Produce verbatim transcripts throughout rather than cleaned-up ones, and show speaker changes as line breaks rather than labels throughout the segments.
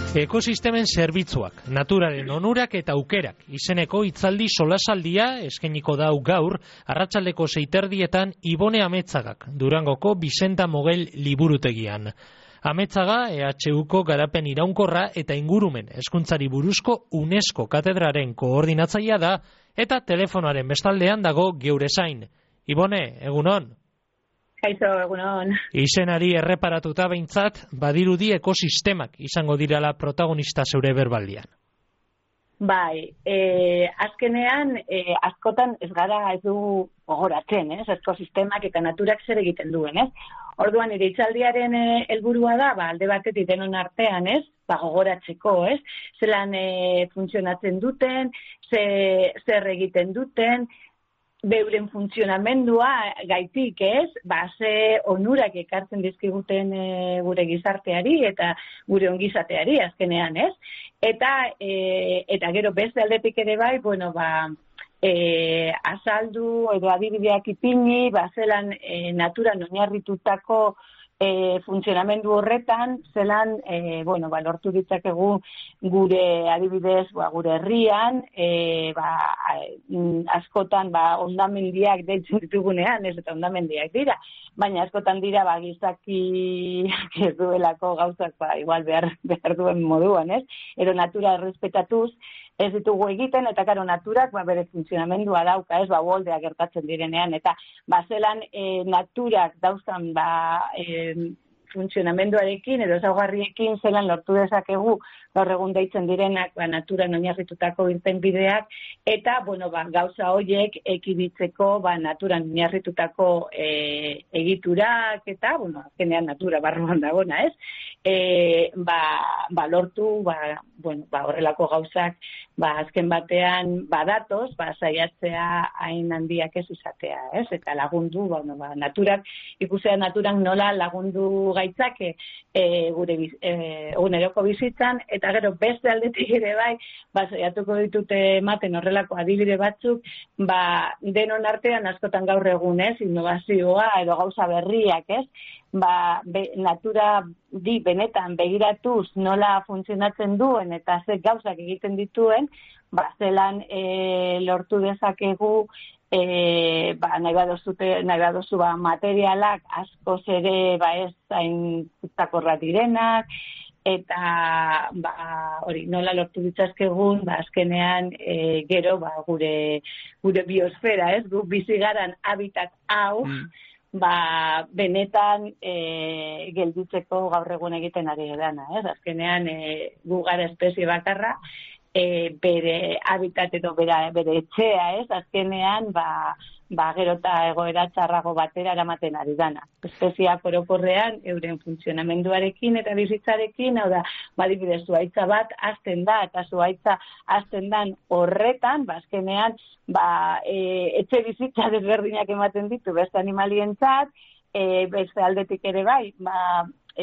Ekosistemen zerbitzuak, naturaren onurak eta aukerak izeneko hitzaldi solasaldia eskainiko dau gaur arratsaldeko seiterdietan Ibone Ametzagak Durangoko Bizenta Mogel liburutegian. Ametzaga E H Uko garapen iraunkorra eta ingurumen hezkuntzari buruzko UNESCO katedraren koordinatzailea da eta telefonoaren bestaldean dago geure zain. Ibone, egunon.
Kaixo, egunon.
Izenari erreparatuta behintzat, badirudi ekosistemak izango dirala protagonista zeure berbaldian.
Bai, e, azkenean, e, askotan ez gara ez du gogoratzen, ez? Ekosistemak eta naturak zer egiten duen, ez? Orduan, ere hitzaldiaren helburua da, ba, alde batetik denon artean, ez? Ba, gogoratzeko, ez? Zelan e, funtzionatzen duten, ze, zer egiten duten, beuren funtzionamendua gaitik, ez? Ba, ze onurak ekartzen dizkiguten e, gure gizarteari eta gure ongizateari azkenean, ez? Eta e, eta gero beste aldetik ere bai, bueno, ba, e, azaldu edo adibideak ipini, ba, zelan e, naturan oinarritutako E, funtzionamendu horretan, zelan, e, bueno, ba, lortu ditzakegu gure adibidez, ba, gure herrian, e, ba, askotan, ba, ondamendiak deitzen ditugunean, ez eta ondamendiak dira, baina askotan dira, ba, gizaki ez duelako gauzak, ba, igual behar, behar duen moduan, ez? Ero natura errespetatuz, ez ditugu egiten, eta karo naturak ba, bere funtzionamendua dauka, ez, ba, uholdeak gertatzen direnean, eta ba, zelan e, naturak dauzkan ba, e, funtzionamenduarekin edo ezaugarriekin zelan lortu dezakegu gaur egun deitzen direnak ba, naturan oinarritutako irtenbideak eta bueno, ba, gauza horiek ekiditzeko ba, naturan oinarritutako e, egiturak eta bueno, azkenean natura barruan dagona, ez? E, ba, ba, lortu ba, bueno, ba, horrelako gauzak ba, azken batean badatoz, ba, saiatzea hain handiak ez izatea, ez? Eta lagundu, bueno, ba, naturak, ikusea naturak nola lagundu gaitzake e, gure e, eguneroko bizitzan, eta gero beste aldetik ere bai, ba, saiatuko ditute ematen horrelako adibide batzuk, ba, denon artean askotan gaur egun, ez? Innovazioa edo gauza berriak, ez? Ba, be, natura di benetan begiratuz nola funtzionatzen duen eta ze gauzak egiten dituen, ba, zelan e, lortu dezakegu e, ba, nahi badozute, nahi badozu ba, materialak askoz ere ba, ez zain zutakorra direnak, eta ba, hori nola lortu ditzazkegun ba, azkenean e, gero ba, gure, gure biosfera, ez, gu bizigaran habitat hau, mm. ba, benetan e, gelditzeko gaur egun egiten ari edana, ez? Azkenean e, gu gara espezie bakarra, e, bere habitat edo bere, bere etxea, ez? Azkenean, ba, ba gero eta egoera txarrago batera eramaten ari dana. Espeziak orokorrean euren funtzionamenduarekin eta bizitzarekin, hau da, badibidez zuhaitza bat azten da, eta zuhaitza azten dan horretan, ba, azkenean, ba, e, etxe bizitza desberdinak ematen ditu beste animalientzat, e, beste aldetik ere bai, ba,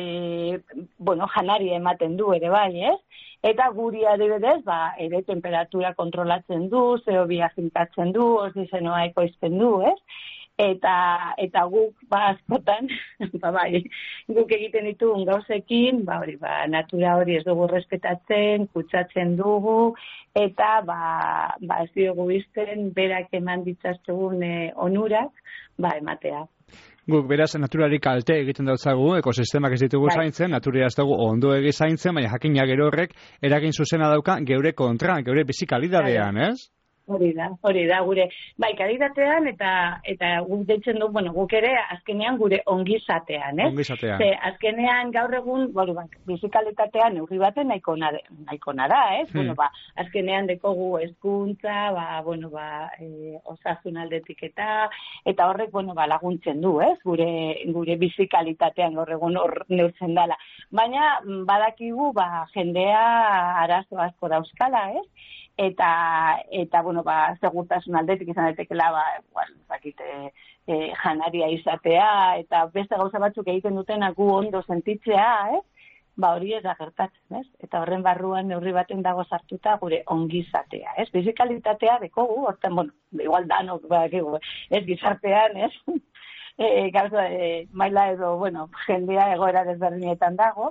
e, bueno, janaria ematen du ere bai, ez? Eta guri adibidez, ba, ere temperatura kontrolatzen du, C O bi finkatzen du, oxigenoa ekoizten du, ez? Eta, eta guk, ba, askotan, ba, bai, guk egiten ditugun gauzekin, ba, hori, ba, natura hori ez dugu respetatzen, kutsatzen dugu, eta, ba, ba ez diogu izten, berak eman ditzaztegun e, onurak, ba, ematea.
Guk beraz naturari kalte egiten dautzagu, ekosistemak ez ditugu bai. Zaintzen, naturia ez dugu ondo egi zaintzen, baina jakina gero horrek eragin zuzena dauka geure kontra, geure bizikalidadean, ez?
Hori da, hori da, gure, bai, kalitatean eta eta guk deitzen du, bueno, guk ere azkenean gure ongizatean, ez?
Ongizatean.
Ze, azkenean gaur egun, bueno, ba, bizikalitatean neurri baten nahiko nada, nahiko nada, ez? Hmm. Bueno, ba, azkenean dekogu hezkuntza, ba, bueno, ba, e, osasun aldetik eta, eta horrek, bueno, ba, laguntzen du, ez? Gure, gure bizikalitatean gaur egun hor neurtzen dela. Baina, badakigu, ba, jendea arazo asko dauzkala, ez? Eta, eta bueno, ba, segurtasun aldetik izan daitekeela, ba, igual, zakite, e, janaria izatea, eta beste gauza batzuk egiten dutena gu ondo sentitzea, ez? Ba, hori ez da gertatzen, ez? Eta horren barruan neurri baten dago sartuta gure ongizatea, ez? Bizikalitatea dekogu, horten, bueno, igual danok, ba, ez gizartean, ez? e, gauza, e, maila edo, bueno, jendea egoera desberdinetan dago,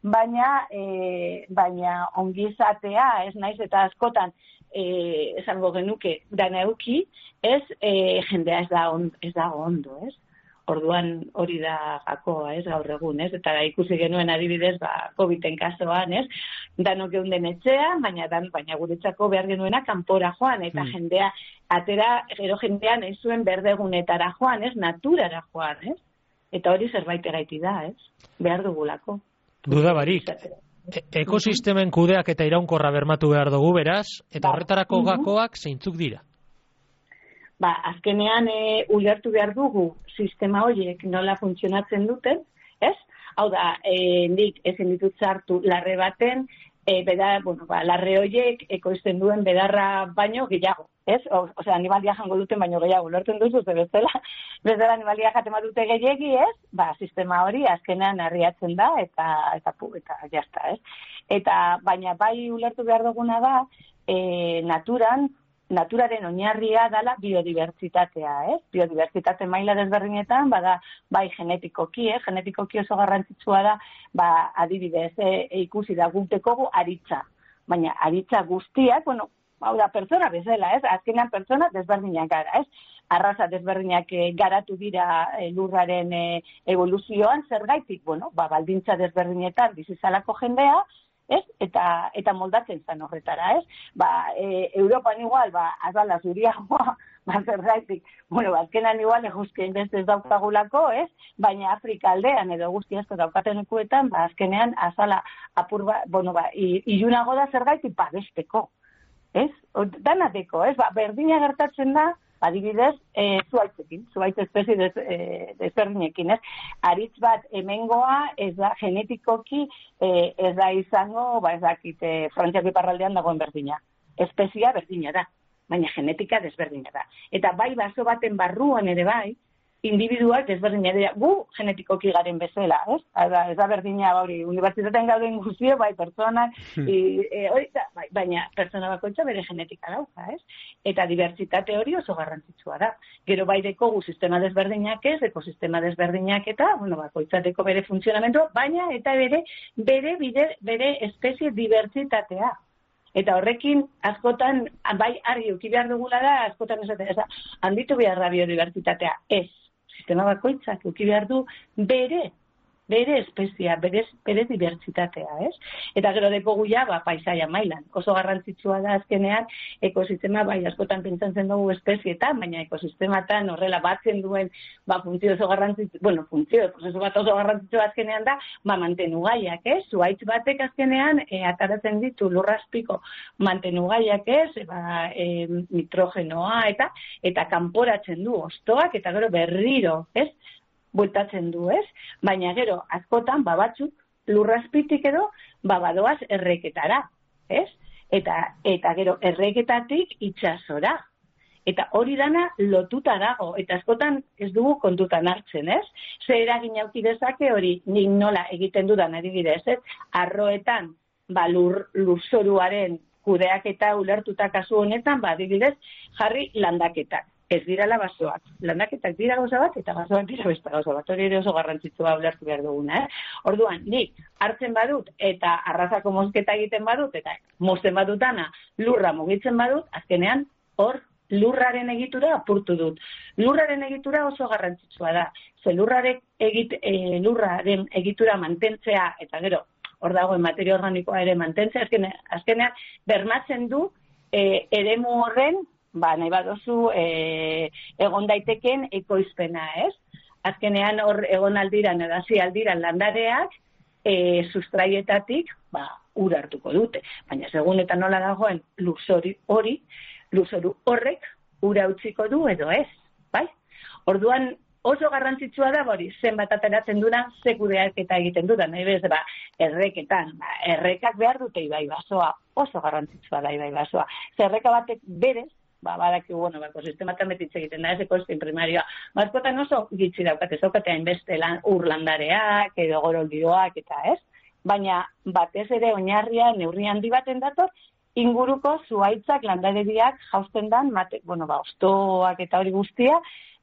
baina, e, baina ongizatea, ez naiz eta askotan, e, esango genuke, dana euki, ez, e, jendea ez da on, ez da ondo, ez? Orduan hori da gakoa, ez, gaur egun, ez? Eta ikusi genuen adibidez, ba, Coviden kasuan, ez? Danok geunden etxea, baina dan, baina guretzako behar genuena kanpora joan, eta mm. jendea, atera, gero jendean ez zuen berdegunetara joan, ez? Naturara joan, ez? Eta hori zerbait eraiti da, ez? Behar dugulako.
Duda barik. E- ekosistemen kudeak eta iraunkorra bermatu behar dugu beraz, eta horretarako gakoak zeintzuk dira?
Ba, azkenean e, ulertu behar dugu sistema horiek nola funtzionatzen duten, ez? Hau da, e, nik ezin ditut sartu larre baten, e, beda, bueno, ba, larre horiek ekoizten duen bedarra baino gehiago, ez? O, osea, animalia jango duten baino gehiago, ulertzen duzu, ze bezala, bezala animalia jaten dute gehiegi, ez? Ba, sistema hori azkenean arriatzen da, eta, eta, pu, eta jazta, ez? Eta, baina bai ulertu behar duguna da, e, naturan, naturaren oinarria dala biodibertsitatea, ez? Biodibertsitate maila desberdinetan, bada, bai genetikoki, eh? Genetikoki oso garrantzitsua da, ba, adibidez, e, e, ikusi da gultekogu aritza. Baina aritza guztiak, bueno, hau da, pertsona bezala, ez? Azkenean pertsona desberdinak gara, ez? Arraza desberdinak e, garatu dira e, lurraren e, evoluzioan, zergaitik, bueno, ba, baldintza desberdinetan bizizalako jendea, ez? Eta, eta moldatzen zen horretara, ez? Ba, e, Europan igual, ba, azala zuriagoa, ba, zergaitik, bueno, azkenan igual eguzkien beste ez daukagulako, ez? Baina Afrika aldean edo guzti asko daukaten ekuetan, ba, azkenean azala apur, ba, bueno, ba, ilunago da zergaitik, ba, besteko, ez? Danateko, ez? Ba, berdina gertatzen da, adibidez, e, zuaitzekin, zuaitz espezie des, e, desberdinekin, ez? Aritz bat hemengoa ez da genetikoki e, ez da izango, ba ez dakit, e, Frantziako iparraldean dagoen berdina. Espezia berdina da, baina genetika desberdina da. Eta bai baso baten barruan ere bai, individuak desberdina dira, gu genetikoki garen bezala, ez? Ada, ez da berdina, hori, unibertsitatean gauden guztio, bai, pertsonak, hmm. i, e, hori, da, bai, baina pertsona bakoitza bere genetika dauka, ez? Eta dibertsitate hori oso garrantzitsua da. Gero bai dekogu sistema desberdinak ez, ekosistema desberdinak eta, bueno, bakoitzateko bere funtzionamendu, baina eta bere, bere, bide, bere espezie dibertsitatea. Eta horrekin, askotan, bai, argi uki behar dugula da, askotan esaten, ez da, handitu behar da biodibertsitatea, ez. Sistema bakoitzak uki behar du bere, bere espezia, bere, bere dibertsitatea, ez? Eta gero dekogu ja, ba, paisaia mailan. Oso garrantzitsua da azkenean, ekosistema, bai, askotan pentsatzen dugu espezietan, baina ekosistematan horrela batzen duen, ba, funtzio oso garrantzitsua, bueno, funtzio, prozesu bat oso garrantzitsua azkenean da, ba, mantenu gaiak, ez? Zuaitz batek azkenean, e, ataratzen ditu lurrazpiko mantenu gaiak, ez? E, ba, e, nitrogenoa, eta, eta kanporatzen du ostoak, eta gero berriro, ez? Bueltatzen du, ez? Baina gero, askotan, ba batzuk, lurrazpitik edo, ba badoaz erreketara, ez? Eta, eta gero, erreketatik itsasora. Eta hori dana lotuta dago, eta askotan ez dugu kontutan hartzen, ez? Ze eragin auki dezake hori nik nola egiten dudan adibidez, ez? Arroetan, ba lur, lurzoruaren kudeaketa ulertuta kasu honetan, ba adibidez, jarri landaketak. Ez dirala basoak. Landaketak dira gauza bat, eta basoak dira beste gauza bat. Hori ere oso garrantzitsua ulertu behar duguna, eh? Orduan, nik hartzen badut, eta arrazako mozketa egiten badut, eta mozten badutana lurra mugitzen badut, azkenean, hor lurraren egitura apurtu dut. Lurraren egitura oso garrantzitsua da. Ze lurraren, egit, e, lurraren egitura mantentzea, eta gero, hor dagoen materia organikoa ere mantentzea, azkenean, azkenean bermatzen du e, eremu horren, ba, nahi badozu, e, egon daiteken ekoizpena, ez? Azkenean hor egon aldiran, edazi aldiran landareak, e, sustraietatik, ba, ura hartuko dute. Baina, segun eta nola dagoen lurzori hori, lurzoru horrek ura utziko du edo ez, bai? Orduan, oso garrantzitsua da, hori, zenbat ateratzen dudan, sekudeak eta egiten dudan, nahi bez, ba, erreketan, ba, errekak behar dute ibai basoa, oso garrantzitsua da ibai basoa. Zerreka batek berez, ba, badaki, bueno, ba, ekosistematan betitze egiten da, ez ekosistem primarioa. Baskotan oso gitzi daukat, ez daukatean beste lan, urlandareak, edo goroldioak, eta ez? Baina, batez ere oinarria neurri handi baten dator, inguruko zuaitzak landarediak jausten dan, mate, bueno, ba, ostoak eta hori guztia,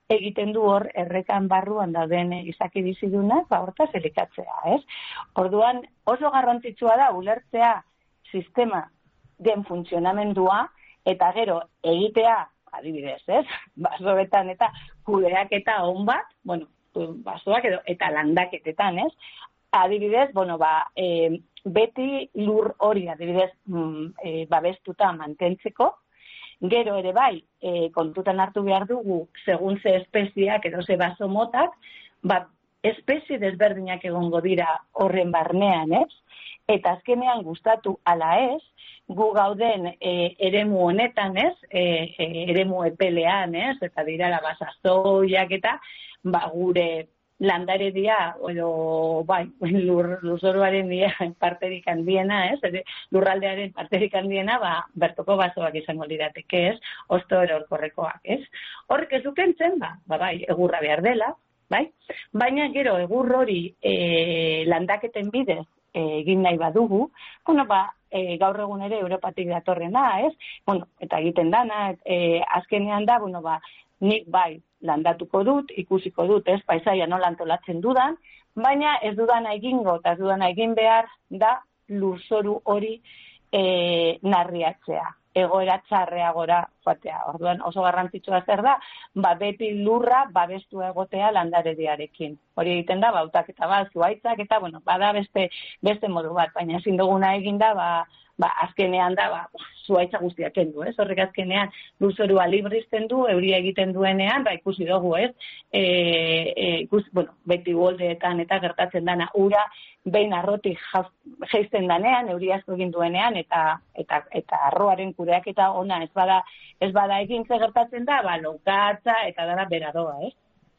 egiten du hor errekan barruan dauden izaki bizidunak, ba hortaz elikatzea, ez? Orduan oso garrantzitsua da ulertzea sistema den funtzionamendua eta gero egitea, adibidez, ez? Basoetan eta kudeaketa on bat, bueno, basoak edo eta landaketetan, ez? Adibidez, bueno, ba, e, beti lur hori adibidez mm, e, babestuta mantentzeko. Gero ere bai, e, kontutan hartu behar dugu, segun ze espeziak edo ze baso motak, ba, espezie desberdinak egongo dira horren barnean, ez? Eta azkenean gustatu ala ez, gu gauden e, eremu honetan, ez? E, e, eremu epelean, ez? Eta dira la basazoiak eta ba, gure landaredia, edo, bai, lur, lurzoruaren dia parterik handiena, ez? Lurraldearen parterik handiena, ba, bertoko basoak izango lirateke, ez? Osto erorkorrekoak, ez? Horrek ez dukentzen, ba, ba, bai, egurra behar dela, bai? Baina gero egur hori e, landaketen bidez e, egin nahi badugu, bueno, ba, e, gaur egun ere Europatik datorrena, ez? Bueno, eta egiten dana, e, azkenean da, bueno, ba, nik bai, landatuko dut, ikusiko dut, ez, paisaia nola antolatzen dudan, baina ez dudana egingo, eta ez dudana egin behar da lurzoru hori e, narriatzea, egoera txarreagora joatea. Orduan oso garrantzitsua zer da, ba beti lurra babestu egotea landarediarekin. Hori egiten da, bautak eta bat, zuaitzak, eta bueno, bada beste, beste modu bat, baina ezin duguna egin da, ba, ba, azkenean da, ba, zuaitza guztiak kendu, ez? Horrek azkenean luzorua librizten du, euria egiten duenean, ba, ikusi dugu, ez? E, e, ikus, bueno, beti goldeetan eta gertatzen dana ura, behin arrotik jeizten danean, euria asko egin duenean, eta eta eta arroaren kudeak eta ona ez bada, ez bada egin ze gertatzen da, ba, lokatza eta dara beradoa, ez?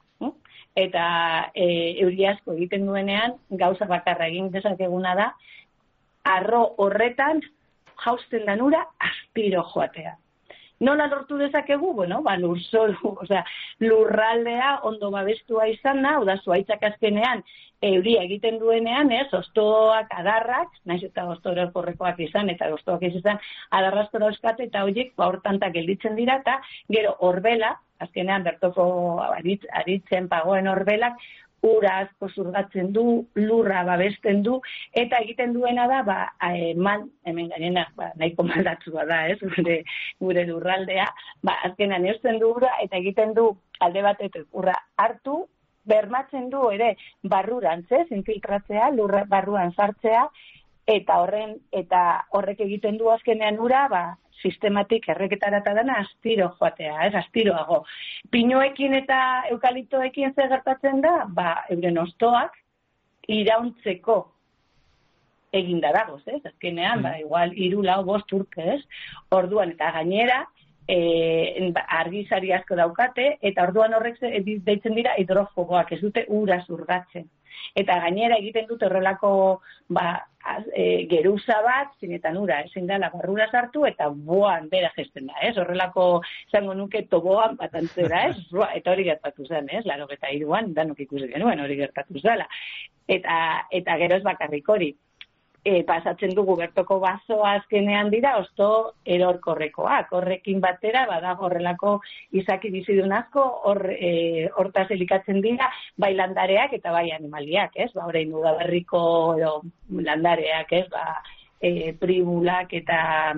Eta e, euria asko egiten duenean, gauza bakarra egin dezakeguna da, arro horretan jausten dan ura aspiro joatea. Nola lortu dezakegu? Bueno, ba, lurzoru, osea, lurraldea ondo babestua izan da, oda zuaitzak azkenean euria egiten duenean, ez, ostoak, adarrak, naiz eta osto erorkorrekoak izan, eta ostoak ez izan, adarrazko dauzkate, eta horiek, ba, hortantak gelditzen dira, eta gero horbela, azkenean bertoko aritz, aritzen pagoen horbelak, ura asko zurgatzen du, lurra babesten du, eta egiten duena da, ba, e, mal, hemen gainena, ba, nahiko maldatzua da, ez, gure, gure lurraldea, ba, azkenan eusten du ura, eta egiten du alde batetik urra hartu, bermatzen du ere barrurantzez, infiltratzea, lurra barruan sartzea, eta horren, eta horrek egiten du azkenean ura, ba, sistematik erreketarata dana astiro joatea, ez, astiroago. Pinuekin eta eukaliptoekin zer gertatzen da, ba, euren ostoak irauntzeko eginda dagoz, ez, azkenean, ba, igual, hiru, lau, bost urte, ez, orduan, eta gainera, e, argizari asko daukate, eta orduan horrek deitzen dira hidrofoboak, ez dute ura zurgatzen. Eta gainera egiten dut horrelako ba, e, geruza bat, zinetan ura, ezin da, barrura sartu, eta boan bera gesten da, ez? Horrelako, zango nuke, toboan bat antzera, ez? Eta hori gertatu zen, ez? Laro eta iruan, danok ikusi genuen, hori gertatu zela. Eta, eta gero ez bakarrik hori. E, pasatzen dugu bertoko bazoa azkenean dira, osto erorkorrekoak. Horrekin batera, badago horrelako izaki bizidun asko, hor, e, hortaz elikatzen dira, bai landareak eta bai animaliak, ez? Ba, orain udaberriko edo landareak, ez? Ba, e, pribulak eta,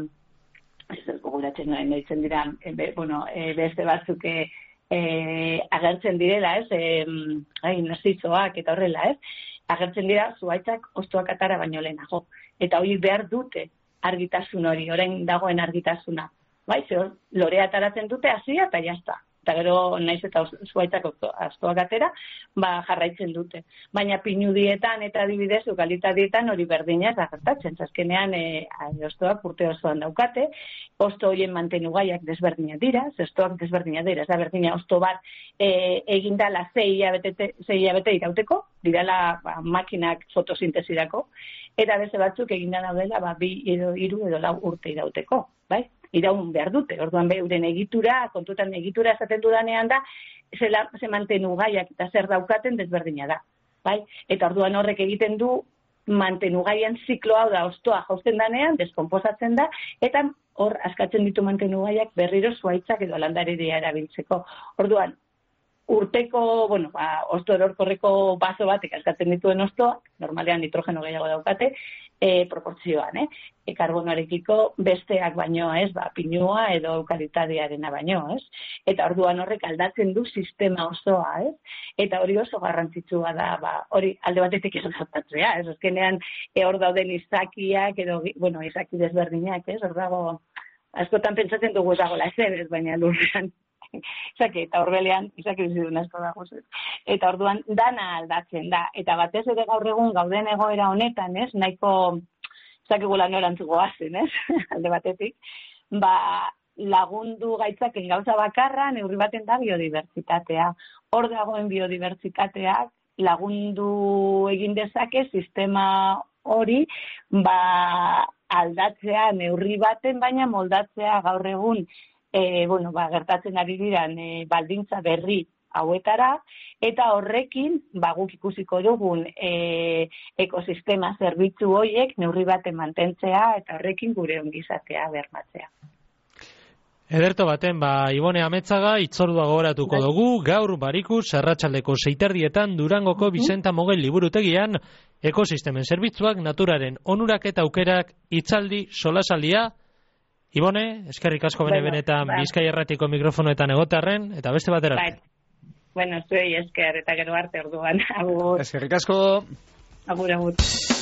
ez ez goguratzen noen, ditzen dira, e, be, bueno, e, beste batzuk e, agertzen direla, ez? E, ai, nazitzoak eta horrela, ez? Agertzen dira zuaitzak ostoak atara baino lehenago. Eta hori behar dute argitasun hori, orain dagoen argitasuna. Bai, zehor, lorea ataratzen dute hasia eta jazta. Eta gero naiz eta zuaitzak ostoak atera, ba jarraitzen dute. Baina pinudietan eta adibidez eukaliptadietan hori berdina ez da gertatzen. Azkenean e, ostoak urte osoan daukate, osto horien mantenugaiak desberdinak dira, ostoak desberdinak dira, ez da berdina osto bat e, egindala zei hilabete irauteko, dirala ba, makinak fotosintesirako, eta beste batzuk eginda daudela ba, bi edo hiru edo lau urte irauteko, bai? Iraun behar dute, orduan euren egitura, kontutan egitura esaten dudanean da, zela, ze mantenugaiak eta zer daukaten desberdina da, bai? Eta orduan horrek egiten du mantenugaian ziklo hau da, ostoa jausten danean, deskomposatzen da, eta hor askatzen ditu mantenugaiak berriro zuaitzak edo landaredia erabiltzeko. Orduan, urteko, bueno, ba, osto erorkorreko baso batek askatzen dituen ostoak, normalean nitrogeno gehiago daukate, e, proportzioan, eh? E, karbonoarekiko besteak baino, ez, ba, pinua edo eukaliptadiarena baino, ez? Eta orduan horrek aldatzen du sistema osoa, ez? Eta hori oso garrantzitsua da, ba, hori alde batetik ez gertatzea, ez? Azkenean, e, hor dauden izakiak, edo, bueno, izaki desberdinak, ez? Hor dago, askotan pentsatzen dugu ez dagoela ezer, ez, baina lurrean. Izaki, eta horbelean, izaki bizidun asko dago, ez? Eta orduan, dana aldatzen da. Eta batez ere gaur egun gauden egoera honetan, ez? Nahiko, izakigula norantzuko azen, ez? Alde batetik. Ba, lagundu gaitzaken gauza bakarra, neurri baten da biodibertsitatea. Hor dagoen biodibertsitateak lagundu egin dezake sistema hori, ba, aldatzea neurri baten, baina moldatzea gaur egun E, bueno, ba, gertatzen ari diran e, baldintza berri hauetara, eta horrekin, ba, guk ikusiko dugun e, ekosistema zerbitzu horiek neurri baten mantentzea, eta horrekin gure ongizatea bermatzea.
Ederto baten, ba, Ibone Ametzaga, itzordua gogoratuko dugu, gaur Barikus, arratsaldeko seiterdietan, Durangoko Bizenta Mogel liburutegian, ekosistemen zerbitzuak, naturaren onurak eta aukerak, hitzaldi, solasaldia. Ibone, eskerrik asko bene bueno, benetan ba. Bizkai Erratiko mikrofonoetan egotarren, eta beste batera.
Bai. Bueno, zuei esker, eta gero arte orduan. Agur.
Eskerrik asko.
Agur, agur.